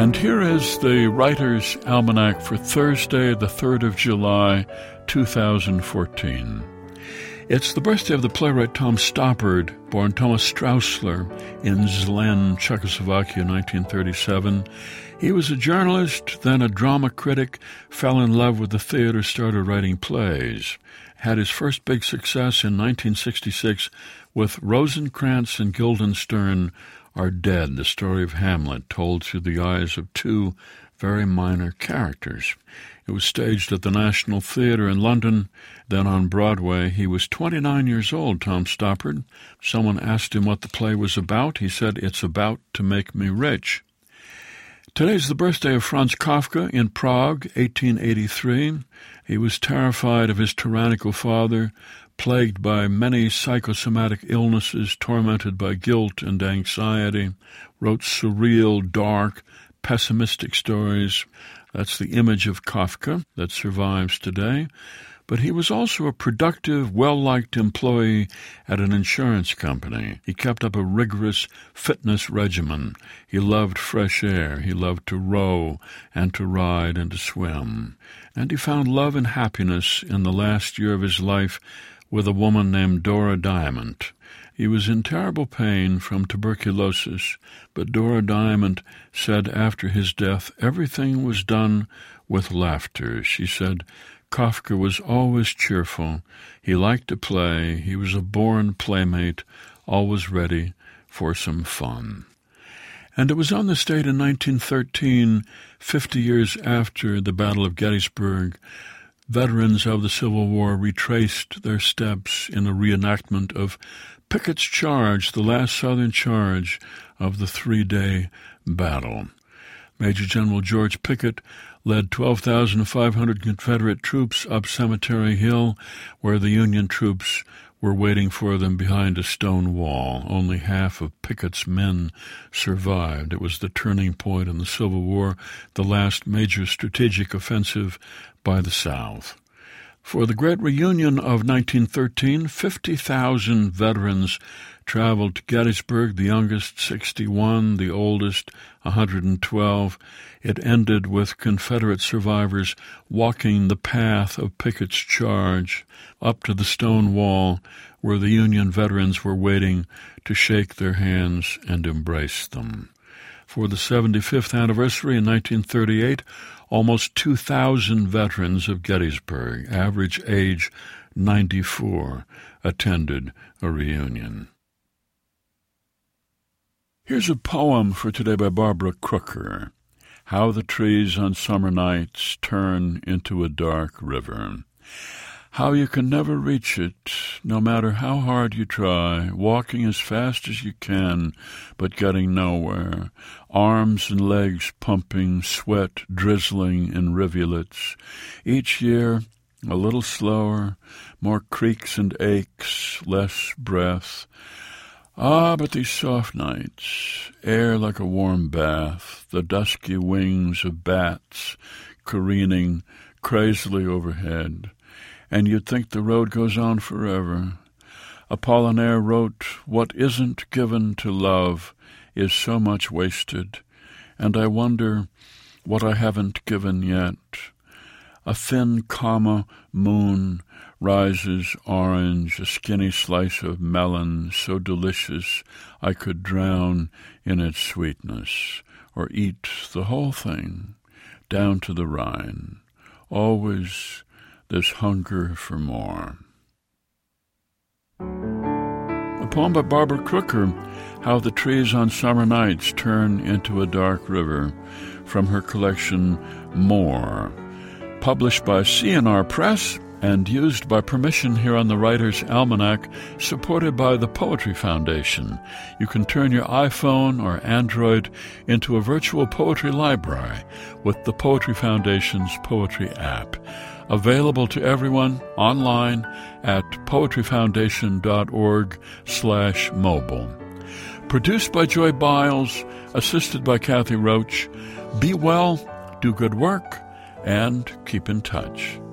And here is the Writer's Almanac for Thursday, the 3rd of July, 2014. It's the birthday of the playwright Tom Stoppard, born Thomas Straussler in Zlin, Czechoslovakia, 1937. He was a journalist, then a drama critic, fell in love with the theater, started writing plays. Had his first big success in 1966 with Rosencrantz and Guildenstern Are Dead, the story of Hamlet, told through the eyes of two very minor characters. It was staged at the National Theatre in London, then on Broadway. He was 29 years old, Tom Stoppard. Someone asked him what the play was about. He said, "It's about to make me rich." Today's the birthday of Franz Kafka in Prague, 1883. He was terrified of his tyrannical father, plagued by many psychosomatic illnesses, tormented by guilt and anxiety, wrote surreal, dark, pessimistic stories. That's the image of Kafka that survives today. But he was also a productive, well-liked employee at an insurance company. He kept up a rigorous fitness regimen. He loved fresh air. He loved to row and to ride and to swim. And he found love and happiness in the last year of his life with a woman named Dora Diamond. He was in terrible pain from tuberculosis, but Dora Diamond said after his death everything was done with laughter. She said, Kafka was always cheerful. He liked to play. He was a born playmate, always ready for some fun. And it was on this date in 1913, 50 years after the Battle of Gettysburg, veterans of the Civil War retraced their steps in a reenactment of Pickett's Charge, the last Southern charge of the three-day battle. Major General George Pickett led 12,500 Confederate troops up Cemetery Hill, where the Union troops were waiting for them behind a stone wall. Only half of Pickett's men survived. It was the turning point in the Civil War, the last major strategic offensive by the South. For the Great Reunion of 1913, 50,000 veterans traveled to Gettysburg, the youngest 61, the oldest 112. It ended with Confederate survivors walking the path of Pickett's charge up to the stone wall where the Union veterans were waiting to shake their hands and embrace them. For the 75th anniversary in 1938, almost 2,000 veterans of Gettysburg, average age 94, attended a reunion. Here's a poem for today by Barbara Crooker, How the Trees on Summer Nights Turn into a Dark River. How you can never reach it, no matter how hard you try, walking as fast as you can, but getting nowhere, arms and legs pumping, sweat drizzling in rivulets. Each year, a little slower, more creaks and aches, less breath. Ah, but these soft nights, air like a warm bath, the dusky wings of bats careening crazily overhead, and you'd think the road goes on forever. Apollinaire wrote, What isn't given to love is so much wasted, and I wonder what I haven't given yet. A thin comma moon rises orange, a skinny slice of melon so delicious I could drown in its sweetness, or eat the whole thing down to the rind. Always this hunger for more. A poem by Barbara Crooker, How the Trees on Summer Nights Turn into a Dark River, from her collection More, published by C&R Press and used by permission here on the Writer's Almanac, supported by the Poetry Foundation. You can turn your iPhone or Android into a virtual poetry library with the Poetry Foundation's Poetry app, available to everyone online at poetryfoundation.org/mobile. Produced by Joy Biles, assisted by Kathy Roach. Be well, do good work, and keep in touch.